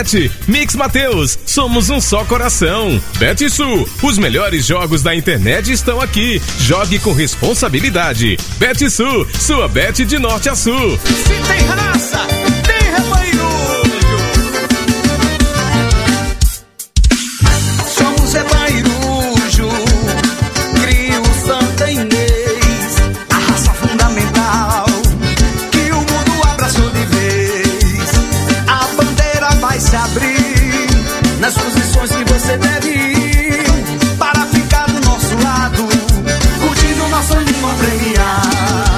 Mix Mateus, somos um só coração. BetSul, os melhores jogos da internet estão aqui. Jogue com responsabilidade. BetSul, sua bet de norte a sul. Se tem raça, tem rebanho. Somos Rebairujo, crio Santa Inês, a raça fundamental que o mundo abraçou de vez. A bandeira vai se abrir nas posições que você deve ir para ficar do nosso lado, curtindo nosso animal premiado.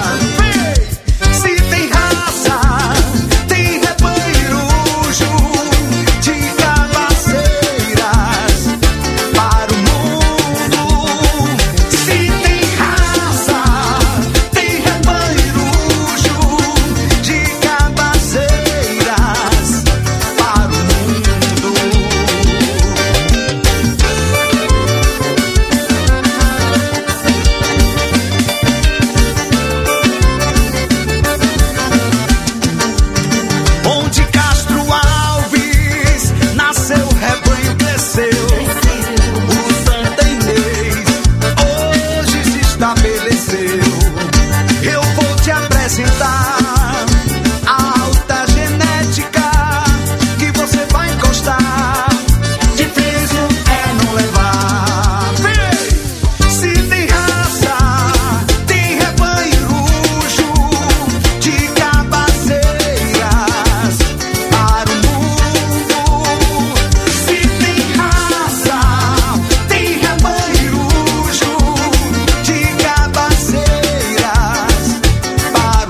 Se tem raça, tem Rebairujo de cabaceiras para o mundo. Se tem raça, tem Rebairujo de cabaceiras para o mundo. Onde Castro Alves nasceu, o rebanho cresceu. O Santa Inês hoje se estabeleceu. Eu vou te apresentar a alta genética que você vai encostar. Difícil é não levar. Se tem raça, tem Rebairujo de cabaceiras para o mundo. Se tem raça, tem Rebairujo de cabaceiras para o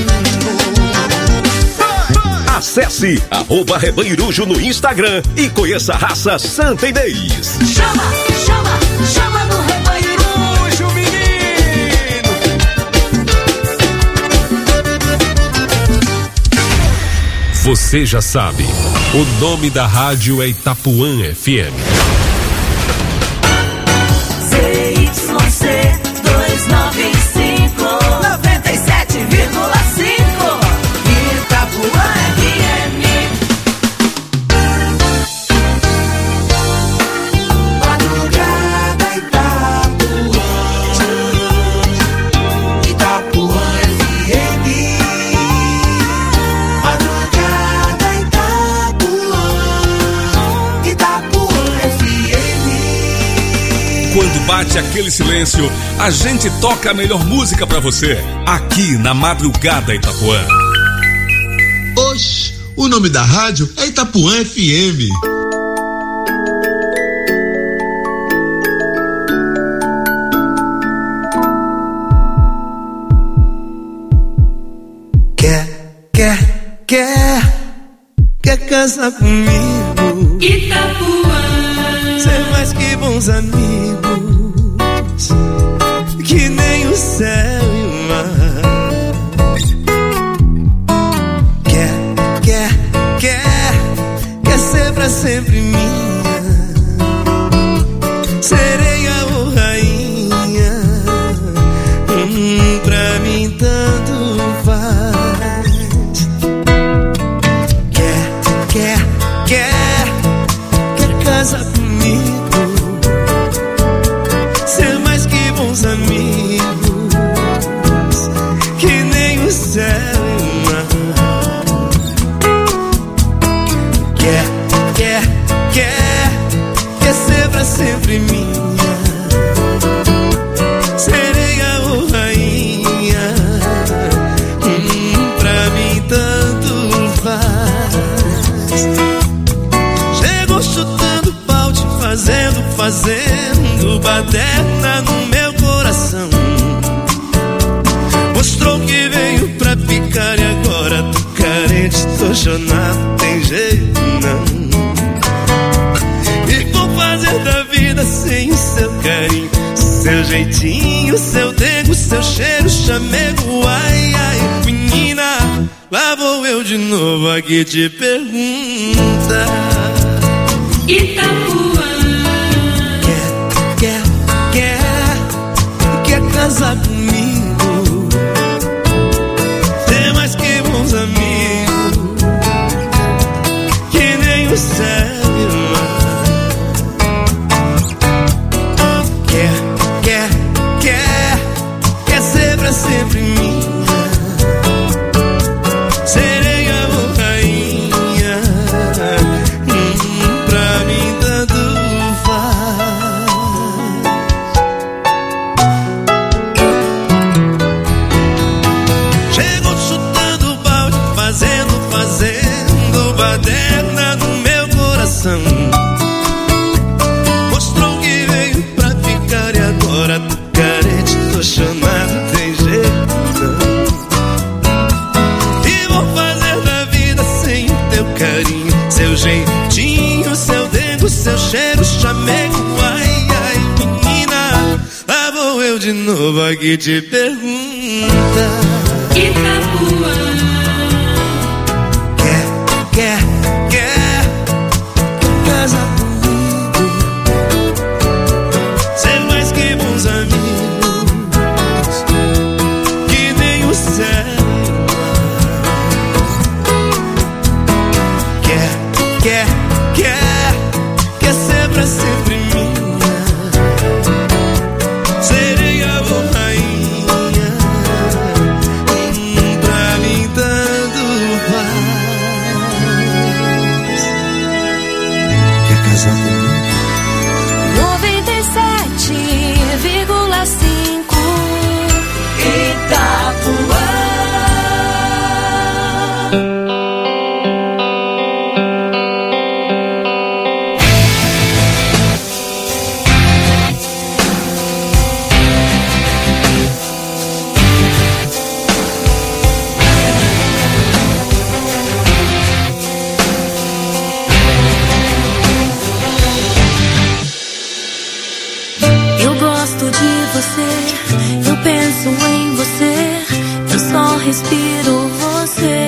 mundo. Acesse @Rebairujo no Instagram e conheça a raça Santa Inês. Chama, chama, chama no Rebairujo, menino. Você já sabe, o nome da rádio é Itapuã FM. ZYC 295 97,5 Itapuã FM. Madrugada Itapuã, Itapuã FM. Madrugada Itapuã, Itapuã FM. Quando bate aquele silêncio, a gente toca a melhor música pra você, aqui na Madrugada Itapuã. Oxe, o nome da rádio é Itapuã FM. Quer casar comigo? Itapuã, Ser mais que bons amigos, que nem o céu e o mar. Quer ser pra sempre minha, sereia ou rainha, pra mim tanto faz. Quer casar comigo, ser mais que bons amigos, que nem o céu e o mar. Quer ser pra sempre minha, sereia ou rainha, pra mim tanto faz. Chegou chutando balde, fazendo baderna no meu coração. Mostrou que veio pra ficar e agora tô carente, tô chonado, tem jeito não. E vou fazer da vida sem o seu carinho, seu jeitinho, seu dedo, seu cheiro, chamego. Ai, ai, menina, lá vou eu de novo aqui te perguntar. Itapuã, quer casar comigo, ser mais que bons amigos, que nem o segue lá. Quer ser pra sempre minha, sereia ou rainha, pra mim tanto faz. Chegou chutando balde, fazendo baderna no meu coração. Mostrou que veio pra ficar e agora tô carente, tô chamado, tem jeito não. E vou fazer da vida sem o teu carinho, seu jeitinho, seu dedo, seu cheiro, chamego. Ai, ai, menina, lá vou eu de novo aqui te perguntar. Itapuã. Quer casar comigo, ser mais que bons amigos, que nem o céu. Quer ser pra sempre minha, sereia ou rainha, pra mim tanto faz. Quer casar comigo? 97,5 Itapuã. Eu gosto de você, eu penso em você, eu só respiro você.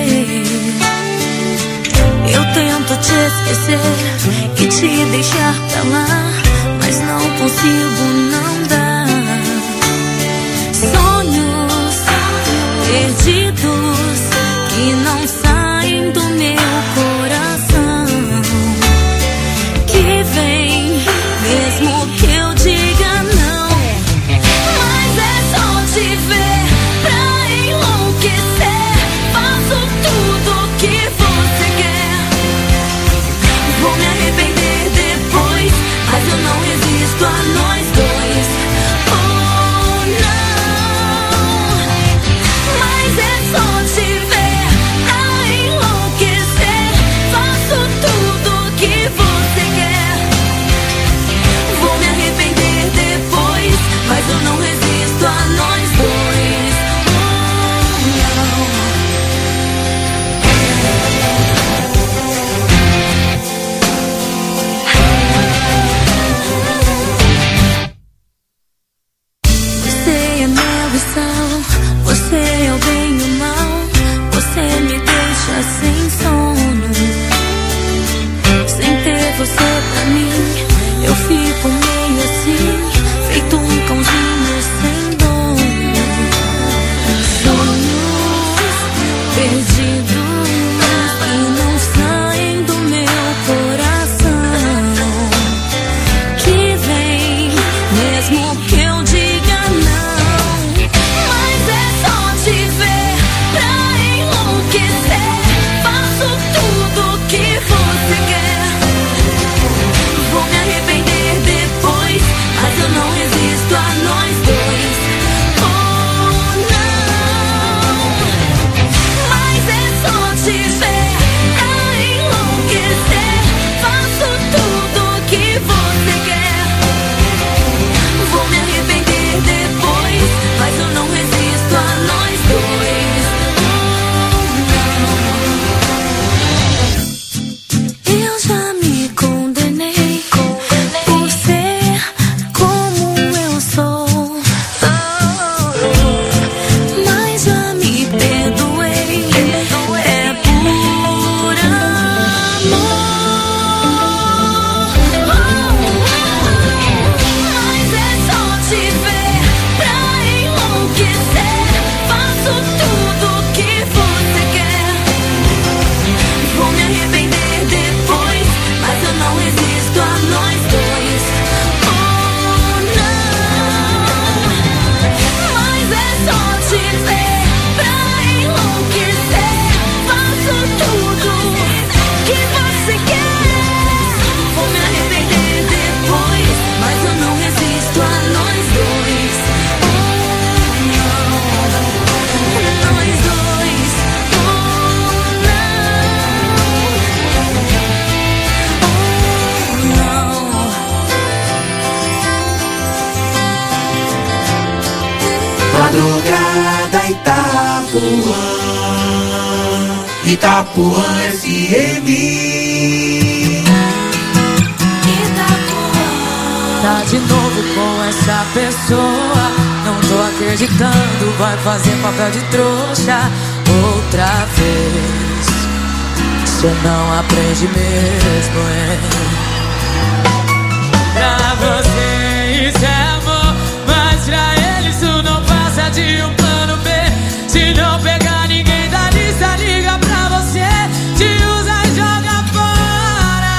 Eu tento te esquecer e te deixar pra lá, mas não consigo, não dá. Sonhos perdidos que não saem do meu coração, que vem mesmo que eu diga não. Mas é só te ver pra enlouquecer. Faço tudo que você quer. Vou me arrepender depois, mas eu não resisto a nós dois. Itapuã FM. Tá de novo com essa pessoa, não tô acreditando, vai fazer papel de trouxa outra vez. Cê não aprende mesmo, é? Pra você isso é amor, mas pra ele isso não passa de um plano B. Se não pegar ninguém da lista, liga pra você, te usa e joga fora.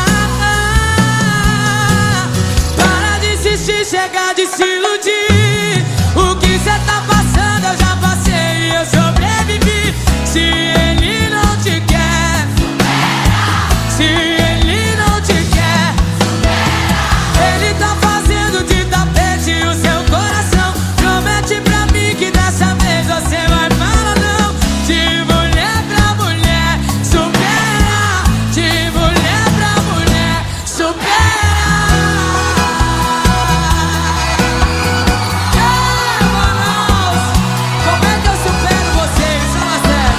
Para de insistir, chega de se iludir. O que cê tá passando eu já passei e eu sobrevivi. Se ele não te quer, se ele não te quer, ele tá fazendo de tapete o seu coração. Promete pra mim que dessa vez você vai falar não. De mulher pra mulher, supera. De mulher pra mulher, supera. Manaus, como é que eu supero vocês? Fala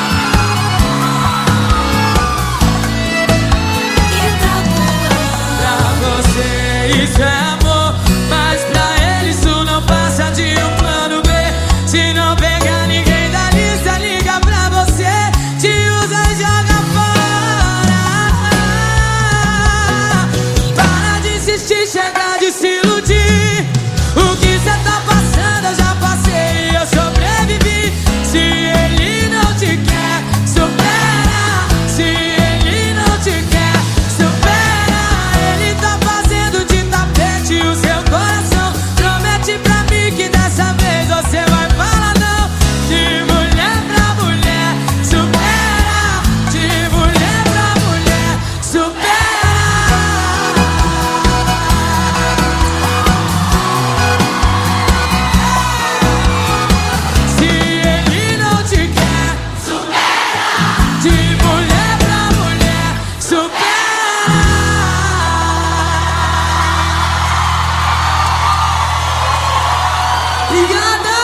sério. Pra você isso é amor, mas pra ele isso não passa de um plano B. Se não pegar ninguém da lista, liga pra você, te usa e joga fora. Para de insistir, chega de se iludir. O que cê tá passando eu já passei e eu sobrevivi. Se ele não te quer, supera. Se ele não te quer, supera. Ele tá fazendo de tapete o seu coração. Promete pra mim que dessa vez você vai falar não. De mulher pra mulher, supera. De mulher pra mulher, supera. Se ele não te quer, supera. De mulher pra mulher, supera. Obrigada!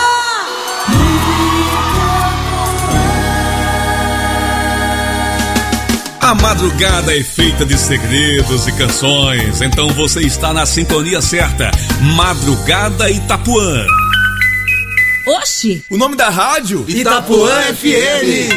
A madrugada é feita de segredos e canções, então você está na sintonia certa. Madrugada Itapuã. Oxi! O nome da rádio? Itapuã FM.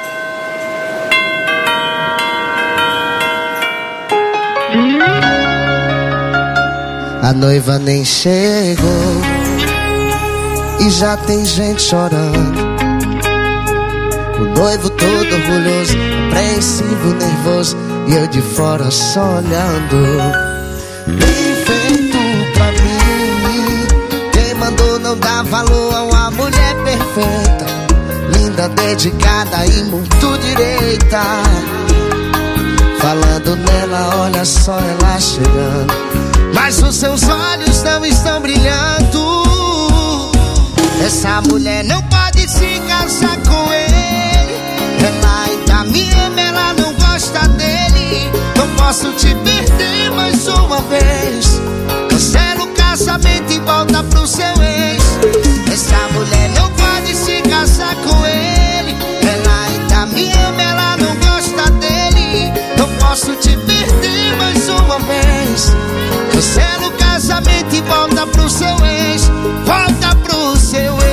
A noiva nem chegou e já tem gente chorando. O noivo todo orgulhoso, apreensivo, nervoso, e eu de fora só olhando. Bem feito pra mim. Quem mandou não dar valor a uma mulher perfeita, linda, dedicada e muito direita. Falando nela, olha só ela chegando, mas os seus olhos não estão brilhando. Essa mulher não pode se casar com ele. Ela ainda me ama, ela não gosta dele. Não posso te perder mais uma vez. Cancela o casamento e volta pro seu ex. Essa mulher não pode se casar com ele. Ela ainda me ama, ela não gosta dele. Não posso te perder mais uma vez. Cancela o casamento e volta pro seu ex. Volta pro seu ex.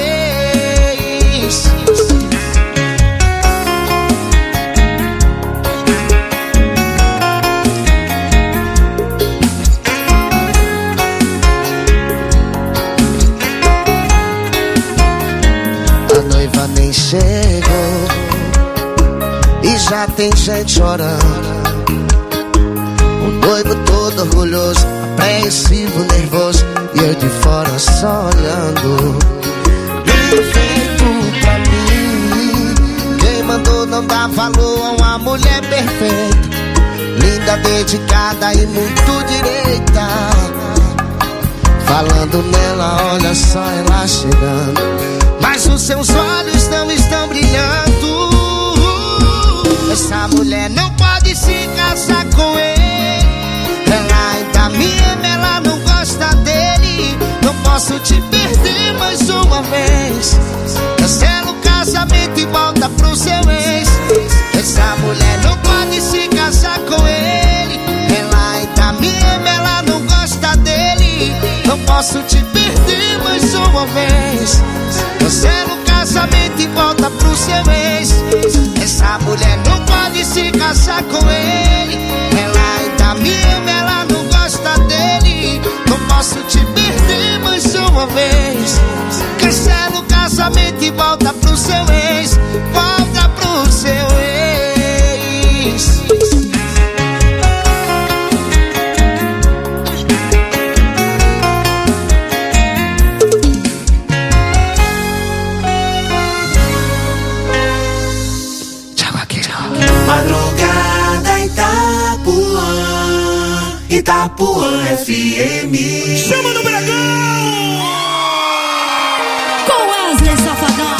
A noiva nem chegou e já tem gente chorando. O noivo todo orgulhoso, apreensivo, nervoso, e eu de fora só olhando. Perfeito pra mim. Quem mandou não dar valor a uma mulher perfeita, linda, dedicada e muito direita. Falando nela, olha só ela chegando, mas os seus olhos não estão brilhando. Essa mulher não pode se casar com ele. Ela ainda me ama, ela não gosta dele. Não posso te perder mais uma vez. Cancela o casamento e volta posso te perder mais uma vez. Cancela o casamento e volta pro seu ex. Essa mulher não pode se casar com ele. Ela ainda me ama, ela não gosta dele. Não posso te perder mais uma vez. Cancela o casamento e volta pro seu ex. Volta pro seu ex. Madrugada Itapuã, Itapuã FM. Chama no Bragão! Com Wesley Safadão.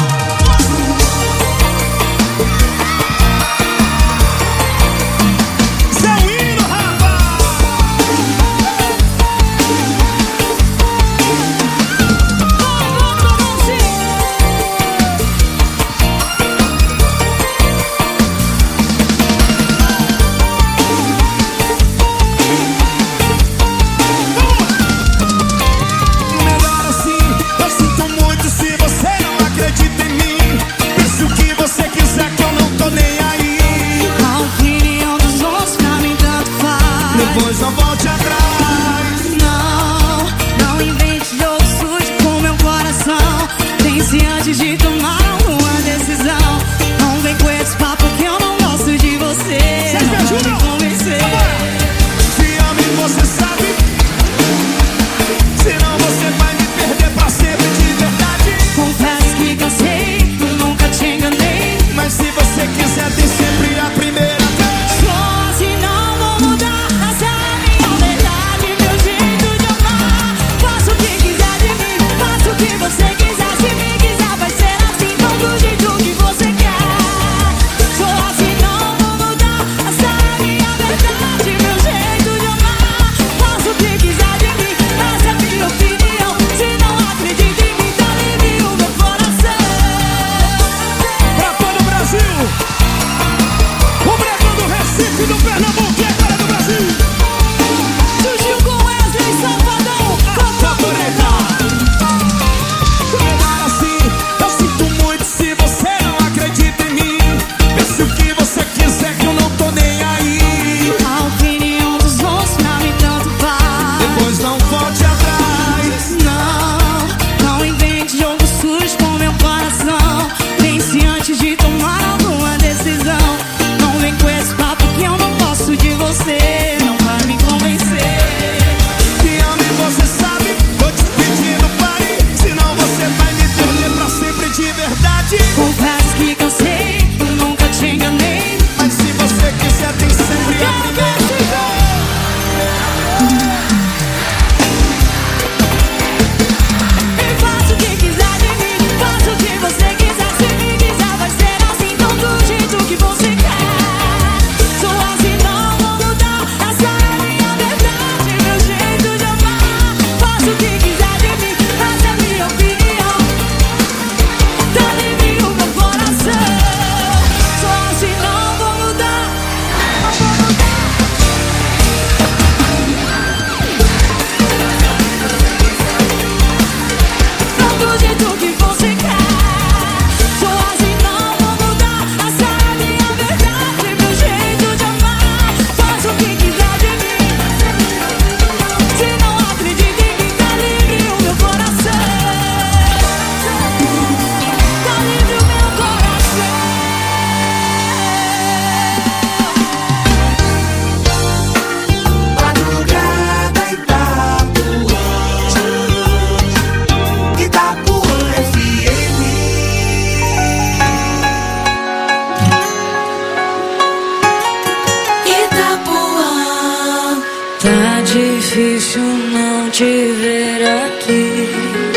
difícil não te ver aqui.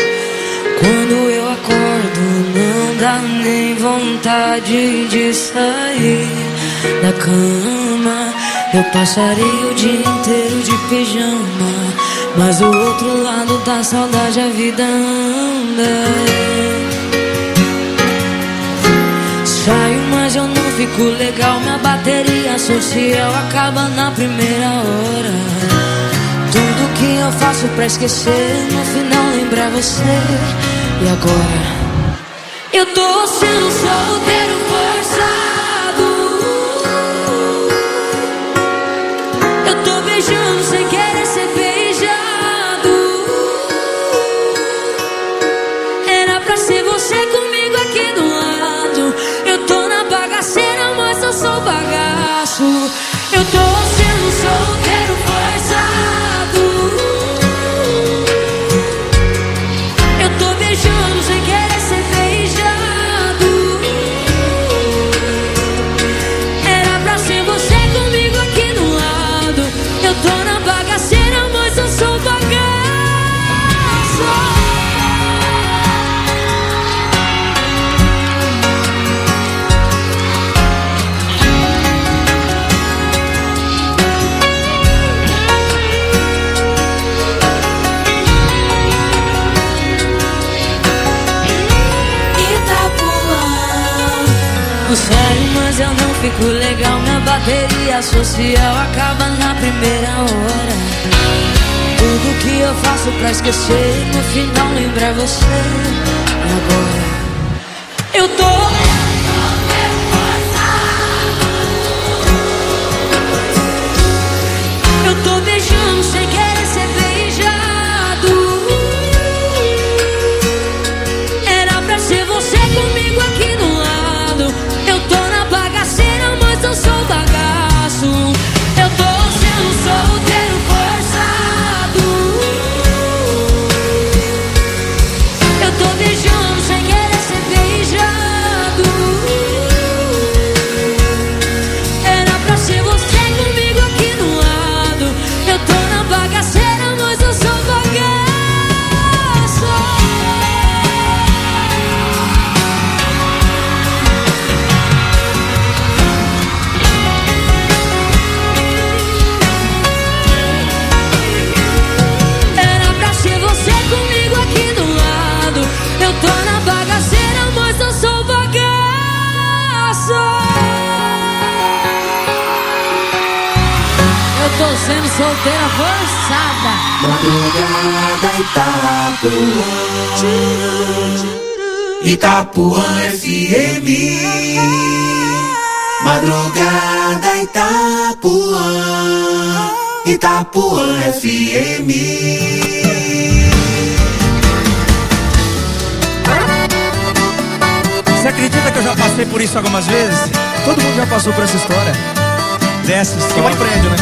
Quando eu acordo não dá nem vontade de sair da cama. Eu passaria o dia inteiro de pijama, mas do outro lado da saudade a vida anda. Saio, mas eu não fico legal. Minha bateria social acaba na primeira hora. Tudo que eu eu faço pra esquecer, no final lembrar você. E agora? Eu tô sendo solteiro forçado. Eu tô beijando sem querer ser beijado. Era pra ser você comigo aqui do lado. Eu tô na bagaceira, mas eu sou bagaço. Eu tô sendo solteiro forçado. Eu tô beijando sem querer ser beijado. Era pra ser você comigo aqui do lado. Eu tô na bagaceira, mas eu sou bagaço. Sério, mas eu não fico legal. Minha bateria social acaba na primeira hora. Tudo que eu faço pra esquecer, no final lembrar você. E agora? Eu tô beijando sem querer ser beijado. Era pra ser você comigo aqui do lado. Eu tô na bagaceira, mas eu sou bagaço. Eu tô sendo solteiro forçado. Eu tô beijando sem querer ser beijado. Era pra ser você comigo aqui do lado. Eu tô na bagaceira, mas eu sou bagaço. Era pra ser você comigo aqui do lado. Eu tô na bagaceira, mas eu sou bagaço. Eu tô sendo solteira forçada. Madrugada Itapuã, Itapuã FM. Madrugada Itapuã, Itapuã FM. Você acredita que eu já passei por isso algumas vezes? Todo mundo já passou por essa história. Dessa história. Que vai em prédio, né?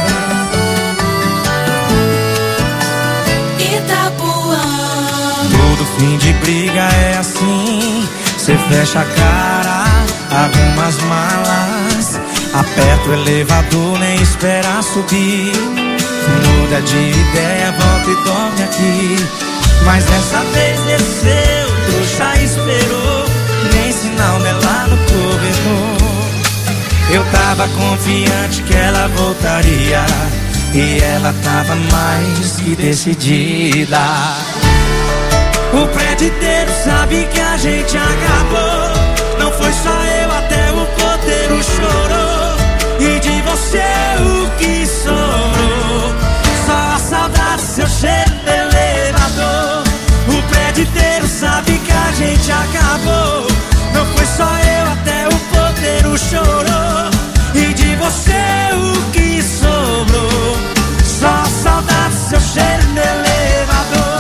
Todo fim de briga é assim. Cê fecha a cara, arruma as malas, aperta o elevador, nem espera subir. Muda de ideia, volta e dorme aqui. Mas dessa vez desceu, trouxa esperou, nem sinal dela no corredor. Eu tava confiante que ela voltaria, e ela tava mais que decidida. O prédio inteiro sabe que a gente acabou. Não foi só eu, até o porteiro chorou. E de você o que sobrou? Só a saudade, seu cheiro do elevador. O prédio inteiro sabe que a gente acabou. Não foi só eu, até o porteiro chorou. E de você o que sobrou? Só a saudade, seu cheiro do elevador.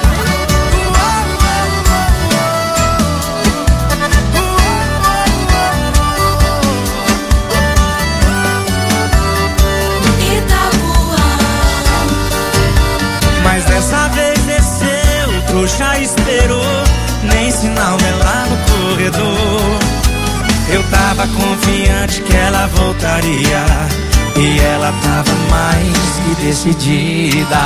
Mas dessa vez desceu, trouxa esperou, nem sinal dela no corredor. Eu tava confiante que ela voltaria, e ela tava mais que decidida.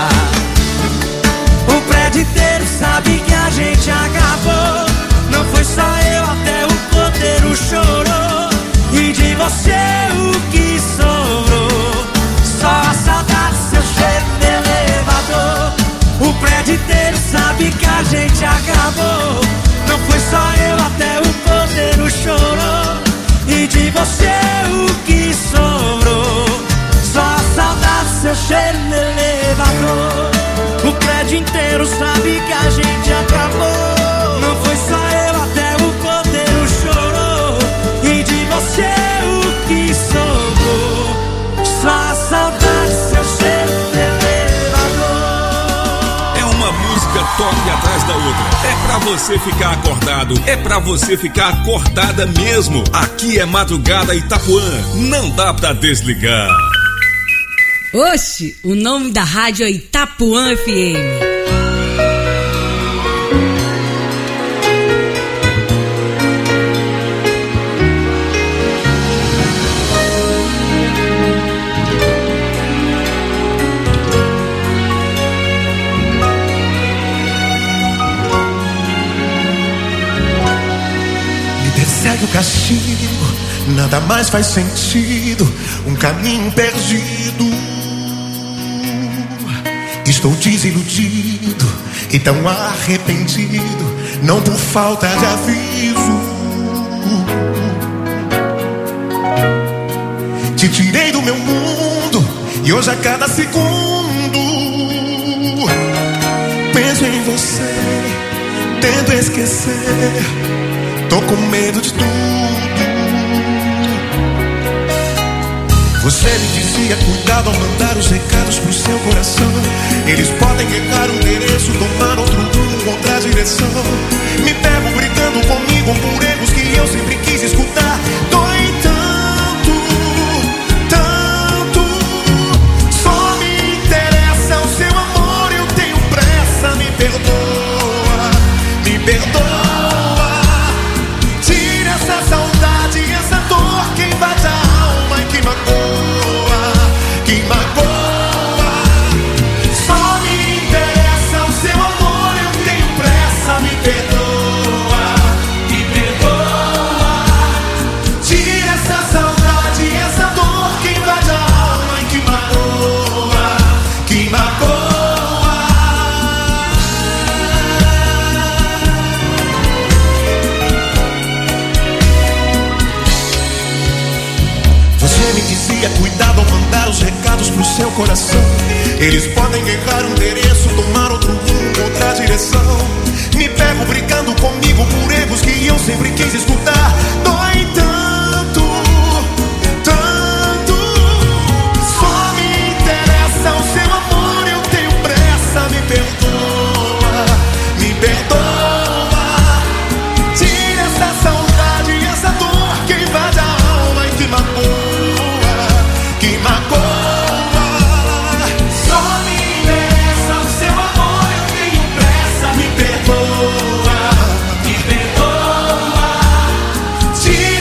O prédio inteiro sabe que a gente acabou. Não foi só eu, até o porteiro chorou. E de você o que sobrou? Só a saudade, seu cheiro de elevador. O prédio inteiro sabe que a gente acabou. Não foi só eu, até o porteiro chorou. E de você o que sobrou? Só a saudade, seu cheiro de elevador. O prédio inteiro sabe que a gente acabou. Não foi só eu, até o porteiro chorou. E de você o que sobrou, só a saudade, seu cheiro de elevador. É uma música toque atrás da outra. É pra você ficar acordado, é pra você ficar acordada mesmo. Aqui é Madrugada Itapuã, não dá pra desligar. Oxe, o nome da rádio é Itapuã FM. Segue o castigo, nada mais faz sentido. Um caminho perdido. Estou desiludido e tão arrependido, não por falta de aviso. Te tirei do meu mundo e hoje a cada segundo penso em você, tento esquecer. Tô com medo de tudo. Você me dizia cuidado ao mandar os recados pro seu coração. Eles podem errar o endereço, tomar outro rumo, outra direção. Me pego brigando comigo por erros que eu sempre quis escutar. Dói tanto, tanto. Só me interessa o seu amor, eu tenho pressa. Me perdoa, me perdoa. Essa saudade, essa dor que invade a alma e que magoa, que magoa. Só me interessa o seu amor, eu tenho pressa. Me perdoa, me perdoa. Tira essa saudade, essa dor que invade a alma e que magoa, que magoa. Me dizia cuidado ao mandar os recados pro seu coração. Eles podem errar o endereço, tomar outro rumo, outra direção. Me pego brigando comigo por erros que eu sempre quis escutar. Dói tanto, tanto. Só me interessa o seu amor, eu tenho pressa. Me perdoa, me perdoa. Tira essa saudade, essa dor que invade a alma e que magoa. Que magoa. Só me interessa o seu amor, eu tenho pressa. Me perdoa, me perdoa.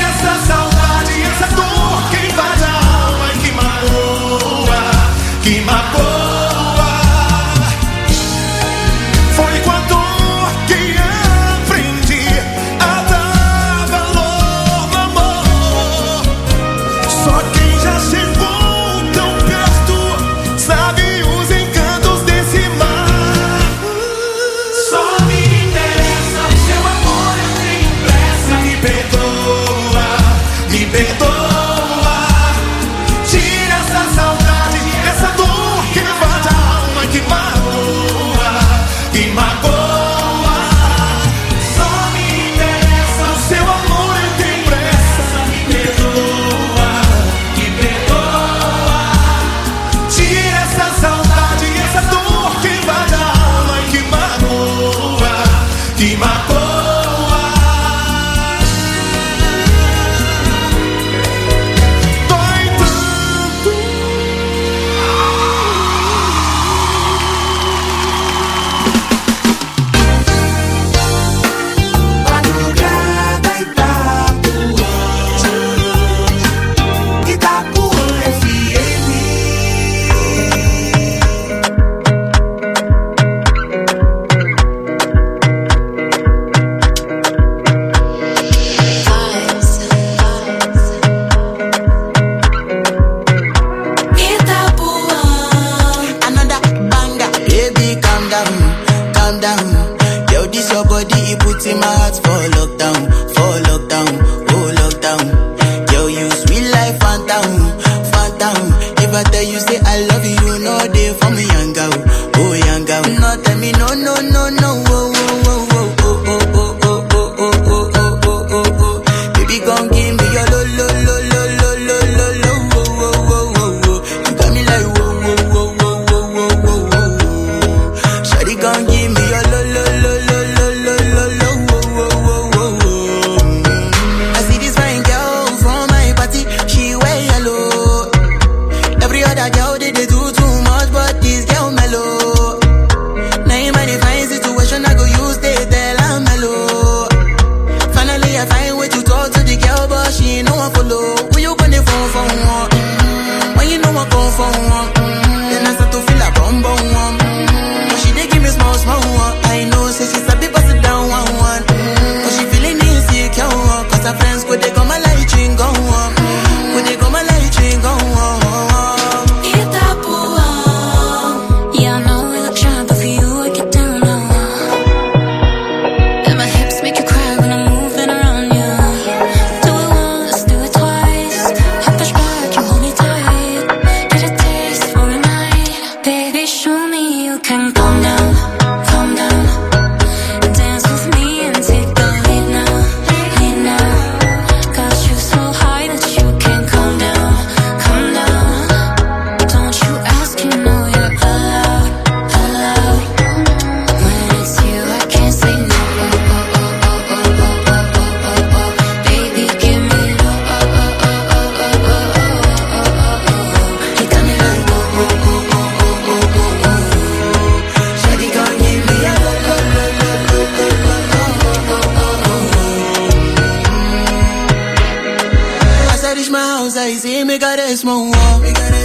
you can calm down, calm down. Dance with me and take the lead now, lead now. Got you so high that you can't calm down, calm down. Don't you ask, you know you're allowed, allowed. When it's you, I can't say no. Baby, give me I see me got a small wall,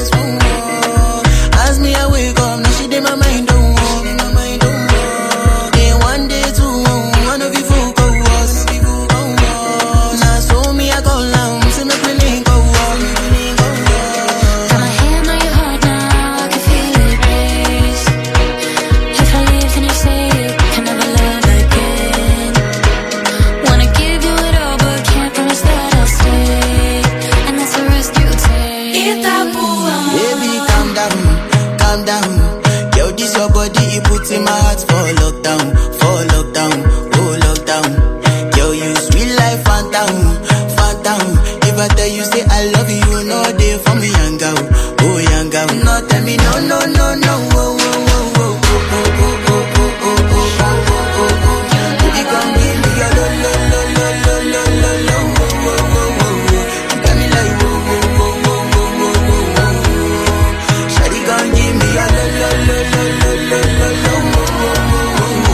As me I wake up, now she did my mind don't walk. Then one day two, one of you folk go was. Now so me I go long, see me feeling go walk. Got my hand on your heart now, I can feel it race. If I leave, then you say you can never love again. Wanna give you it all, but can't promise that I'll stay. And that's the risk you take. Baby, calm down, calm down. Yo, this your body, it puts in my heart for lockdown, oh lockdown. Yo, you sweet life, phantom, phantom. If I tell you say I love you, you know they for me, young girl, oh young girl. No, tell me no, no, no, no, oh, oh, oh, oh, oh, oh, oh, oh, oh, oh, oh, oh, oh. You gon' give me your lo, lo, lo, lo, lo, lo, lo, lo, oh, oh, oh, oh, oh. You got me like oh, oh, oh, oh, oh, oh, oh, oh. Shawty gon' give me your lo, lo, lo, lo, lo, lo, lo, lo, oh, oh, oh, oh, oh.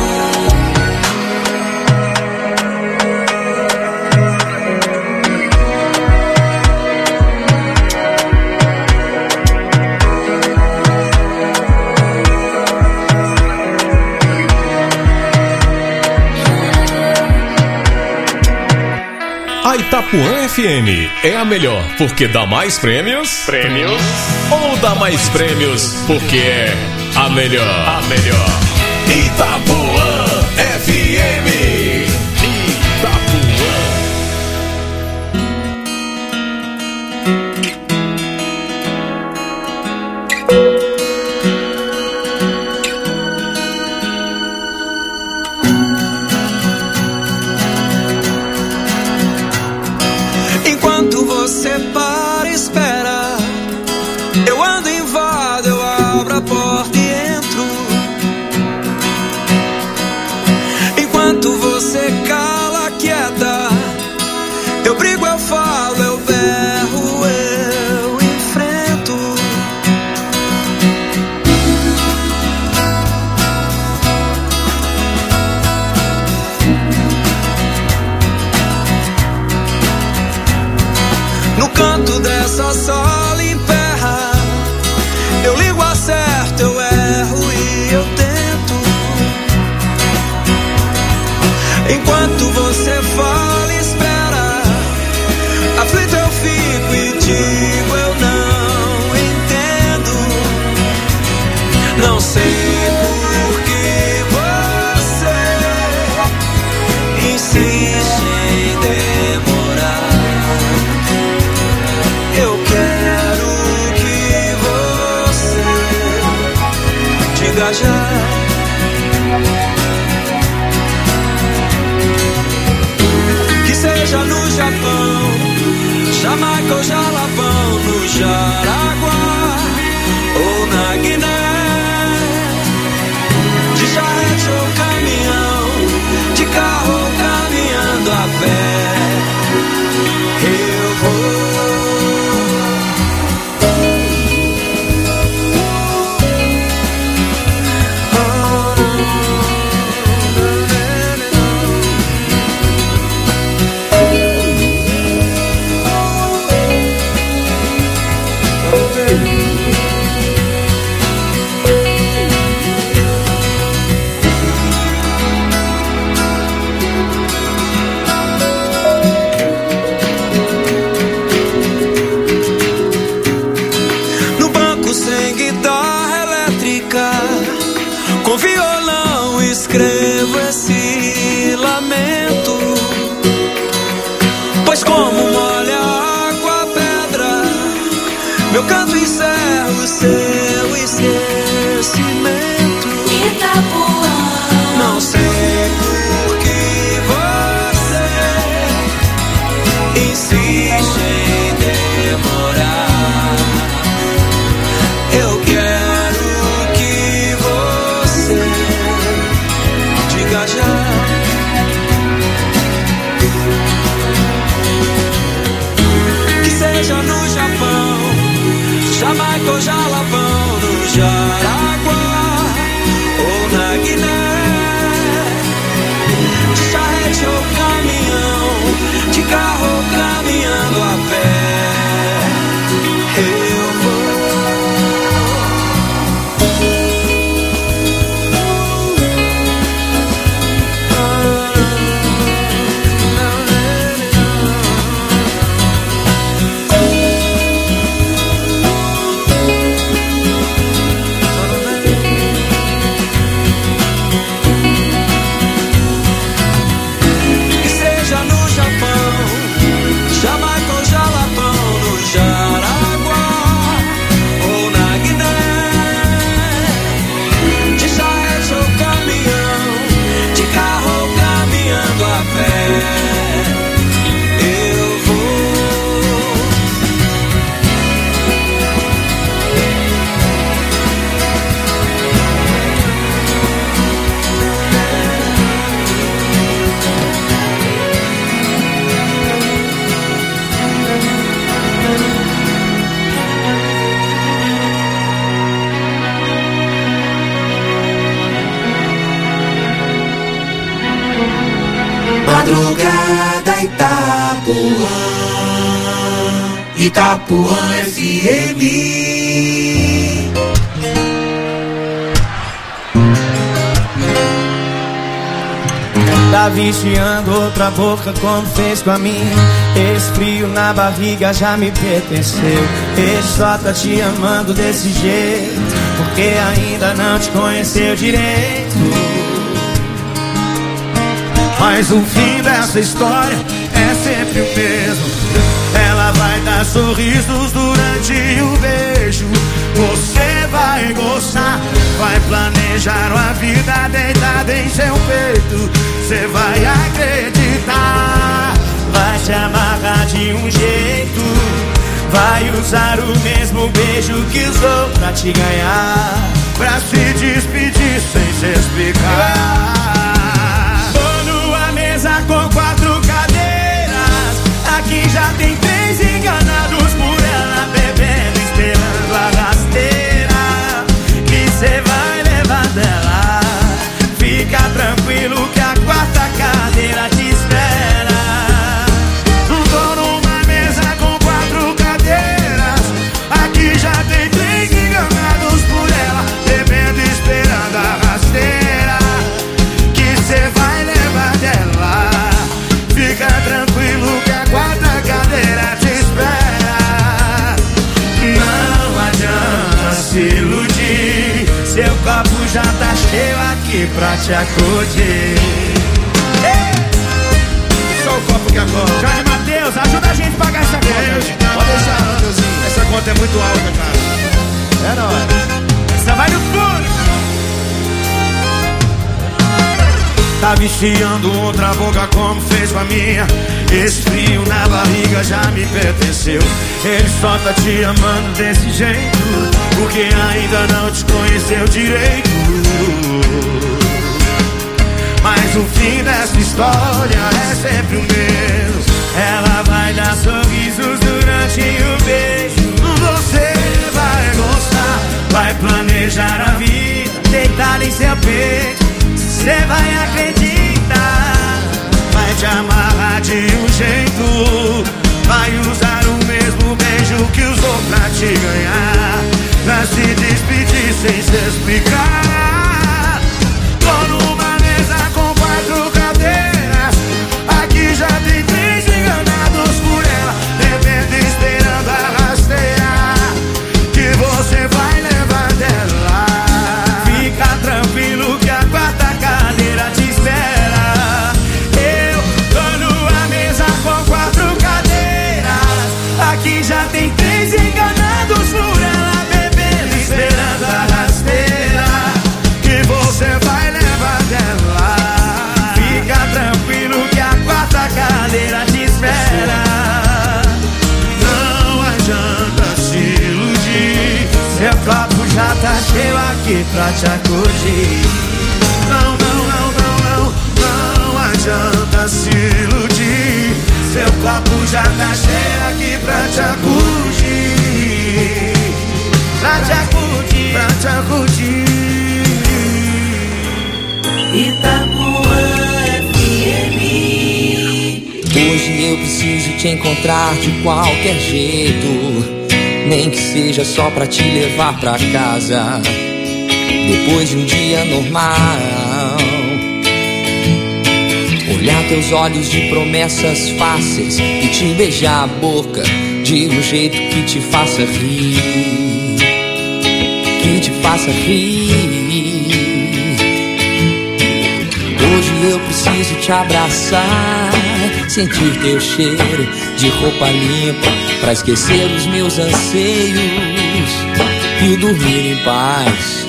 A Itapuã FM é a melhor porque dá mais prêmios? Ou dá mais prêmios porque é a melhor? A melhor. Itapuã FM. Itapuã. Enquanto você para e espera, eu ando, invado, eu abro a porta e entro. Enquanto você cala, quieta, eu brigo, eu falo, eu berro, eu enfrento. No canto dessa sala emperra, eu ligo, acerto, eu erro e eu tento. Enquanto você fala e espera, aflito eu fico e digo eu não entendo. Não sei por que você insiste em demorar. Eu quero que você diga já. Que seja no Japão, Jamaica ou Jalapão, no Jaraguá ou na Guiné, de charrete ou caminhão, de carro ou caminhando a pé, eu vou. Escrevo esse lamento, pois como molha a água a pedra, meu canto encerra o seu esquecimento. Madrugada Itapuã, Itapuã FM. Tá viciando outra boca como fez com a minha. Esse frio na barriga já me pertenceu. Ele só tá te amando desse jeito porque ainda não te conheceu direito. Mas o fim dessa história é sempre o mesmo. Ela vai dar sorrisos durante o beijo. Você vai gostar, vai planejar uma vida deitada em seu peito. Você vai acreditar, vai te amarrar de um jeito. Vai usar o mesmo beijo que usou pra te ganhar, pra se despedir sem se explicar. Tô numa mesa com 4 cadeiras, aqui já tem 3 enganados por ela, bebendo, esperando a rasteira que cê vai levar dela. Fica tranquilo que a 4ª cadeira te espera. Tô numa mesa com 4 cadeiras, aqui já tem 3 enganados por ela, bebendo, esperando a rasteira que cê vai levar dela. Fica tranquilo que a 4ª cadeira te espera. Não adianta se iludir, seu copo já tá cheio aqui pra te acudir. Só o copo que acorda. Jorge Matheus, ajuda a gente a pagar essa conta. Pode deixar, Mateuzinho. Essa conta é muito alta, cara. É nóis. Essa vai no fundo. Tá viciando outra boca como fez com a minha. Esse frio na barriga já me pertenceu. Ele só tá te amando desse jeito porque ainda não te conheceu direito. Mas o fim dessa história é sempre o mesmo. Ela vai dar sorrisos durante o beijo. Você vai gostar, vai planejar a vida deitada em seu peito. Você vai acreditar, vai te amarrar de um jeito. Vai usar o mesmo beijo que usou pra te ganhar, pra se despedir sem se explicar. Tô numa mesa com 4 cadeiras, aqui já tem 3 enganados por ela, bebendo, esperando a rasteira que você vai levar dela. Fica tranquilo que a 4ª cadeira te espera. Eu tô numa mesa com 4 cadeiras, aqui já tem 3 enganados por ela, bebendo, esperando a rasteira que você vai levar dela. Fica tranquilo que a 4ª cadeira te espera. Não adianta se iludir, seu copo já tá cheio aqui pra te acudir. Não, não, não, não, não, não adianta se iludir, seu copo já tá cheio aqui pra te acudir. Pra te acudir, pra te acudir. Itapuã FM. Hoje eu preciso te encontrar de qualquer jeito, nem que seja só pra te levar pra casa depois de um dia normal. Olhar teus olhos de promessas fáceis e te beijar a boca de um jeito que te faça rir, que te faça rir. Hoje eu preciso te abraçar, sentir teu cheiro de roupa limpa pra esquecer os meus anseios e dormir em paz.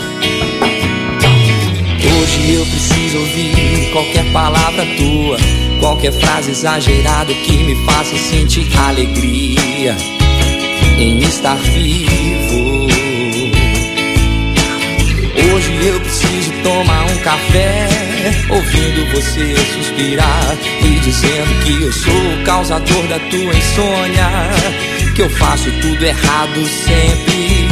Hoje eu preciso ouvir qualquer palavra tua, qualquer frase exagerada que me faça sentir alegria em estar vivo. Hoje eu preciso tomar um café, ouvindo você suspirar e dizendo que eu sou o causador da tua insônia, que eu faço tudo errado sempre,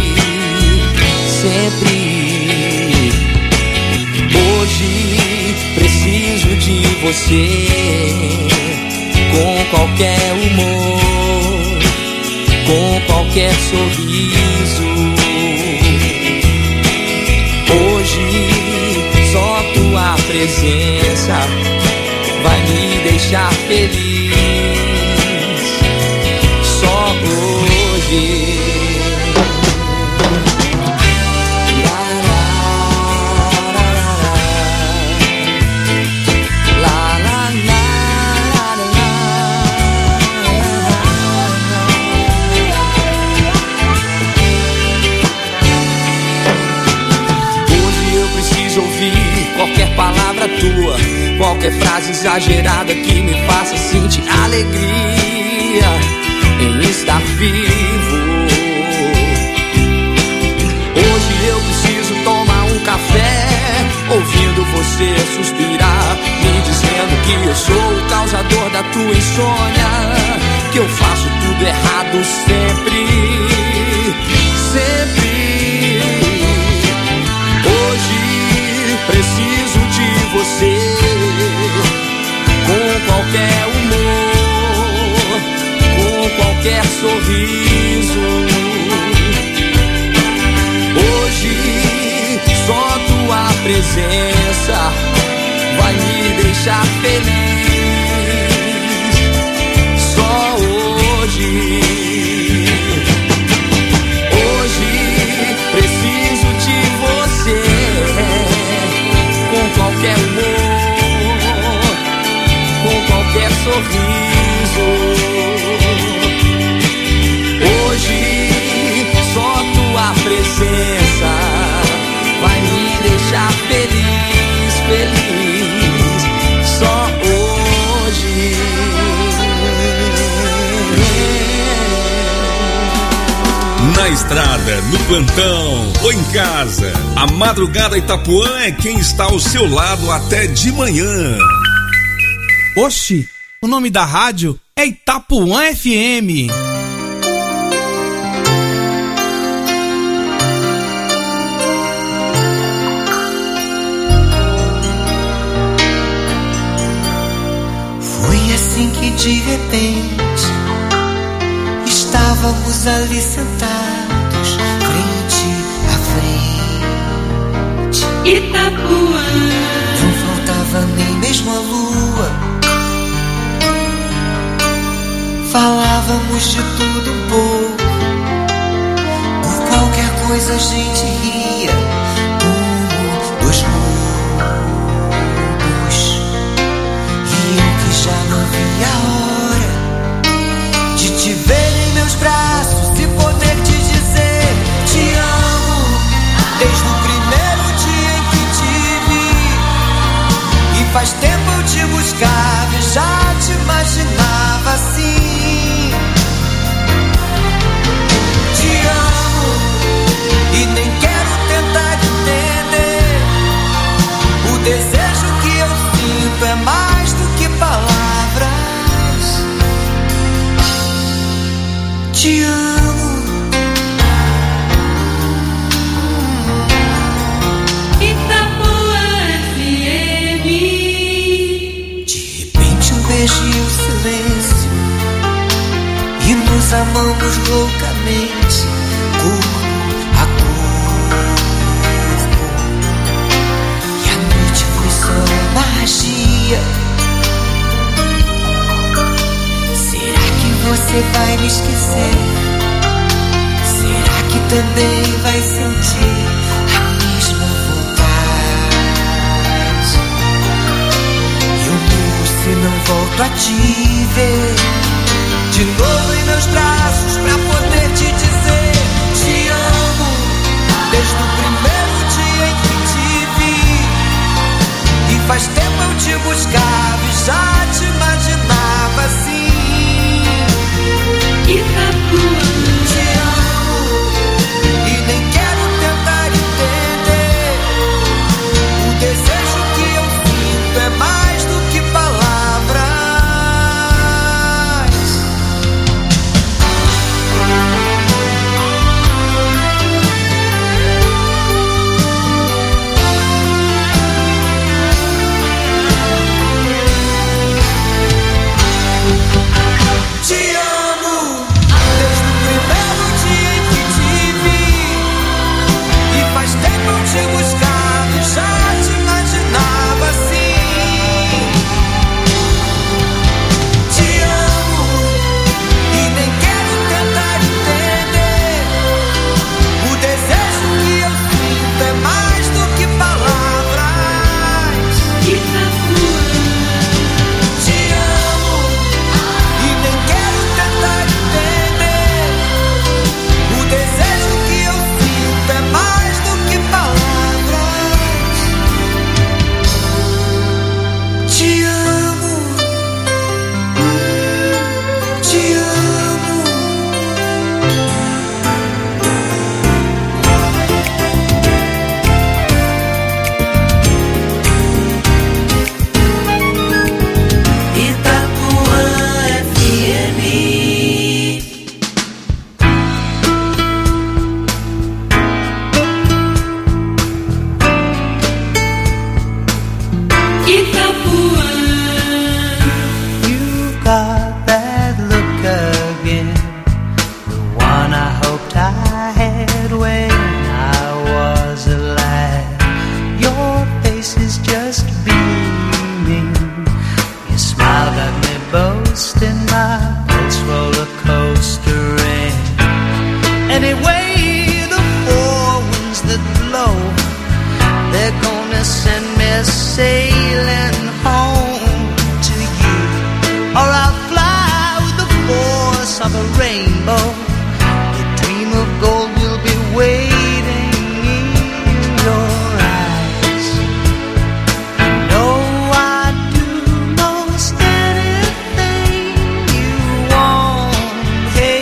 sempre. Hoje preciso de você, com qualquer humor, com qualquer sorriso. Hoje só tua presença vai me deixar feliz. Só hoje. Qualquer palavra tua, qualquer frase exagerada que me faça sentir alegria em estar vivo. Hoje eu preciso tomar um café, ouvindo você suspirar, me dizendo que eu sou o causador da tua insônia, que eu faço tudo errado sempre, sempre. Preciso de você, com qualquer humor, com qualquer sorriso. Hoje só tua presença vai me deixar feliz. Só hoje. Hoje preciso de você, com qualquer humor, com qualquer sorriso. Hoje só tua presença vai me deixar feliz, feliz. Só hoje. Na estrada, no plantão ou em casa, a Madrugada Itapuã é quem está ao seu lado até de manhã. Oxi, o nome da rádio é Itapuã FM. Foi assim que de repente estávamos ali sentados, frente a frente. Itapuã. Não faltava nem mesmo a lua. Falávamos de tudo um pouco. Por qualquer coisa a gente ria, como dois bobos. E eu que já não via a hora de te ver em meus braços e poder te dizer te amo, desde o primeiro dia em que te vi. E faz tempo eu te buscava e já te imaginava assim. Te amo e nem quero tentar entender. O desejo que eu sinto é mais do que palavras. Te amo. Itapuã FM. De repente um beijo e um silêncio, e nos amamos loucamente, corpo a corpo. E a noite foi só magia. Será que você vai me esquecer? Será que também vai sentir a mesma vontade? Eu morro se não volto a te ver de novo em meus braços pra poder te dizer te amo, desde o primeiro dia em que te vi. E faz tempo eu te buscava e já te imaginava assim. Itapuã. Te amo e nem quero tentar entender. O desejo que eu sinto é mais do que palavras. sailing home to you, or I'll fly with the force of a rainbow. The dream of gold will be waiting in your eyes. You know I'd do most anything you want. Hey,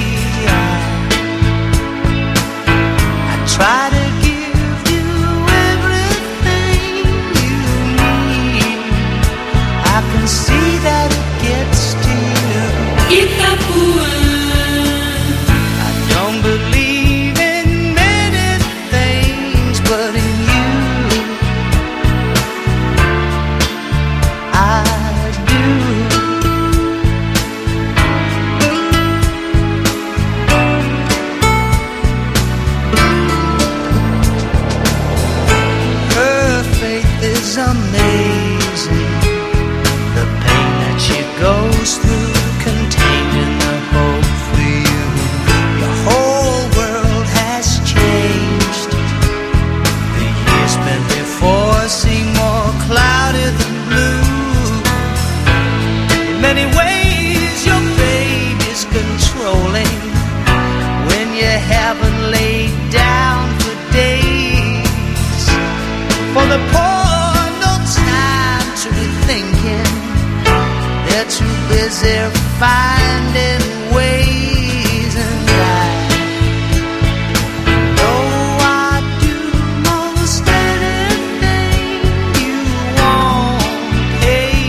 I try to give you everything you need. I can see that it gets to you. Itapuã. I don't believe in many things, but in you I do. Her faith is amazing. The pain that she goes through, contained in the hope for you. The whole world has changed. The years spent before seem more cloudy than blue. In many ways, your baby's controlling. When you haven't laid down for days. For the poor, no time to be thinking. They're too busy finding ways, and I know I'd do most anything you want. Hey,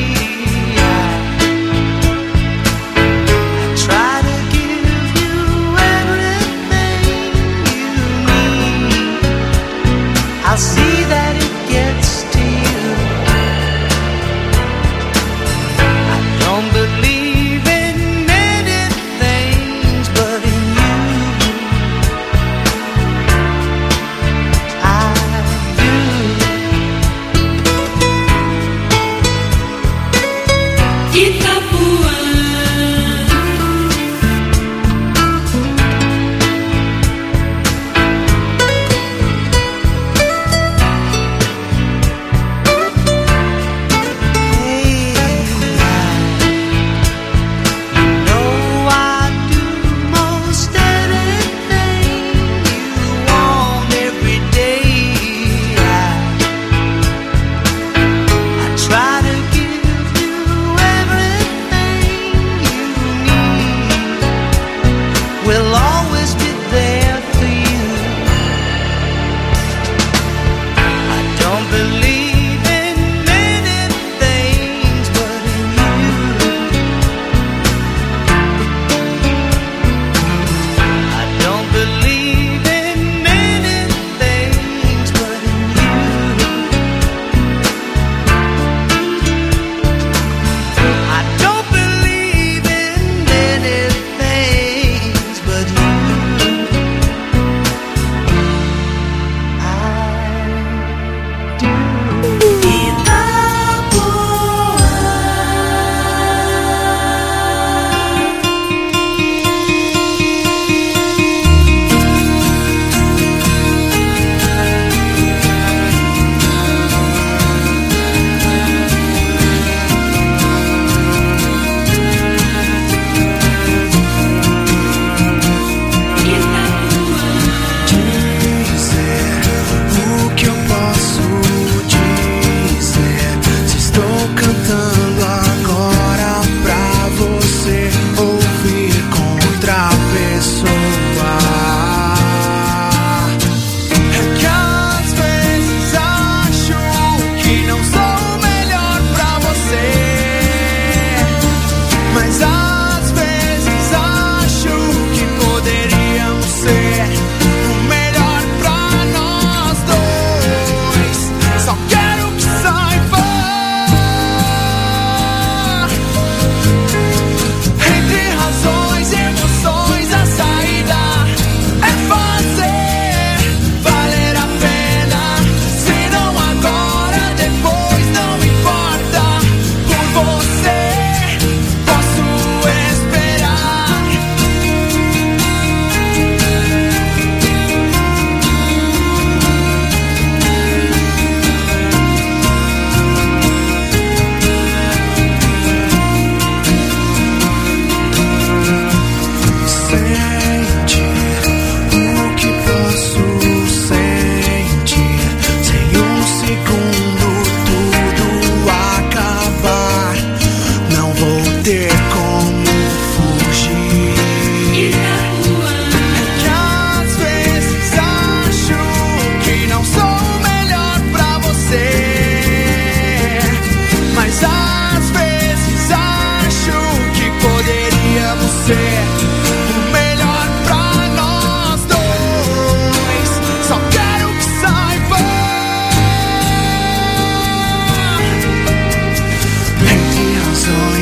I try to give you everything you need. I'll see that it gets to you. I don't believe in many things,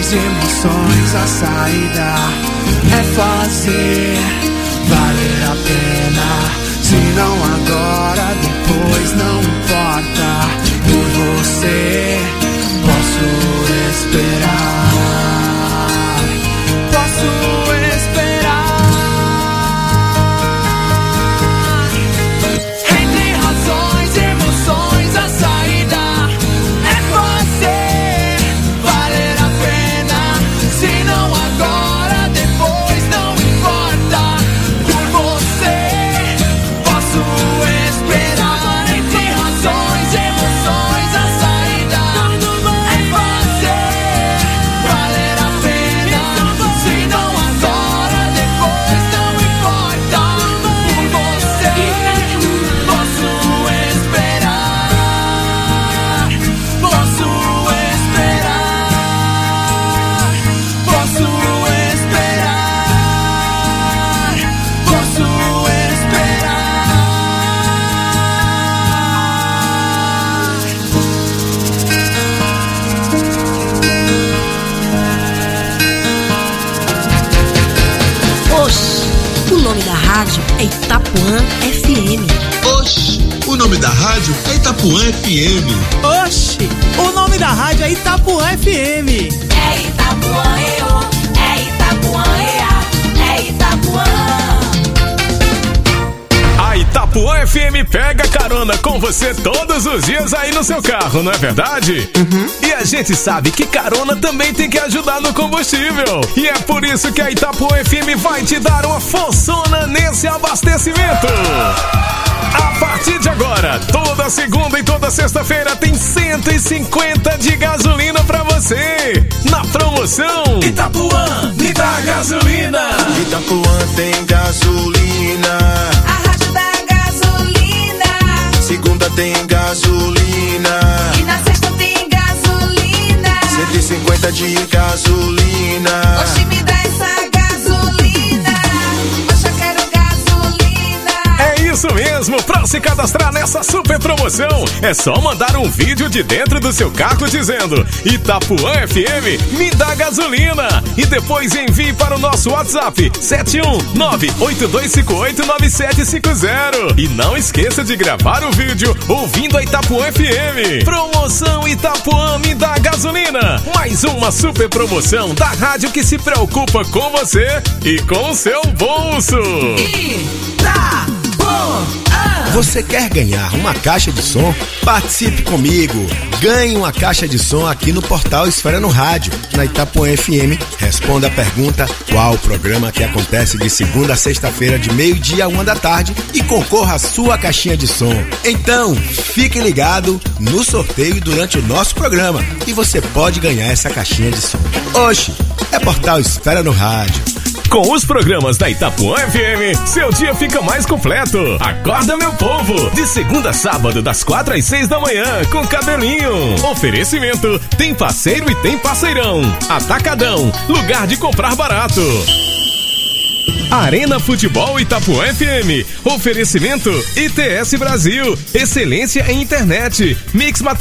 emoções, a saída é fazer valer a pena. Se não agora, depois não importa. Por você posso esperar, posso esperar. Entre razões e emoções, a saída é fazer valer a pena. Se não agora, depois não importa. Por você posso esperar. Entre razões e emoções, a saída é fazer valer a pena. Se não agora, depois não importa. Por você posso esperar, posso esperar, posso esperar, posso Oxe, o nome da rádio é Itapuã FM. Oxe, o nome da rádio é Itapuã FM. Oxi, o nome da rádio é Itapuã FM. É Itapuã, é Itapuã, é Itapuã. A Itapuã FM pega carona com você todos os dias aí no seu carro, não é verdade? E a gente sabe que carona também tem que ajudar no combustível. E é por isso que a Itapuã FM vai te dar uma forçona nesse abastecimento. A partir de agora, toda segunda e toda sexta-feira tem 150 de gasolina pra você. Na promoção Itapuã, me dá gasolina. Itapuã tem gasolina. A rádio da gasolina. Segunda tem gasolina. E na sexta tem gasolina. 150 de gasolina. Oxi, me dá essa gasolina. Oxe, eu quero gasolina. É isso mesmo, pra se cadastrar nessa super promoção, é só mandar um vídeo de dentro do seu carro dizendo Itapuã FM, me dá gasolina. E depois envie para o nosso WhatsApp 71982589750. E não esqueça de gravar o vídeo ouvindo a Itapuã FM. Promoção Itapuã, me dá gasolina. Mais uma super promoção da rádio que se preocupa com você e com o seu bolso. Você quer ganhar uma caixa de som? Participe comigo! Ganhe uma caixa de som aqui no portal Esfera no Rádio, na Itapuã FM. Responda a pergunta: qual o programa que acontece de segunda a sexta-feira de meio-dia a 1h e concorra à sua caixinha de som. Então, fique ligado no sorteio durante o nosso programa e você pode ganhar essa caixinha de som. Oxe, é portal Esfera no Rádio. Com os programas da Itapuã FM, seu dia fica mais completo. Acorda, meu povo! De segunda a sábado, das 4 às 6 da manhã, com Cabelinho. Oferecimento: tem parceiro e tem parceirão. Atacadão, lugar de comprar barato. Arena Futebol Itapuã FM. Oferecimento: ITS Brasil. Excelência em internet. Mix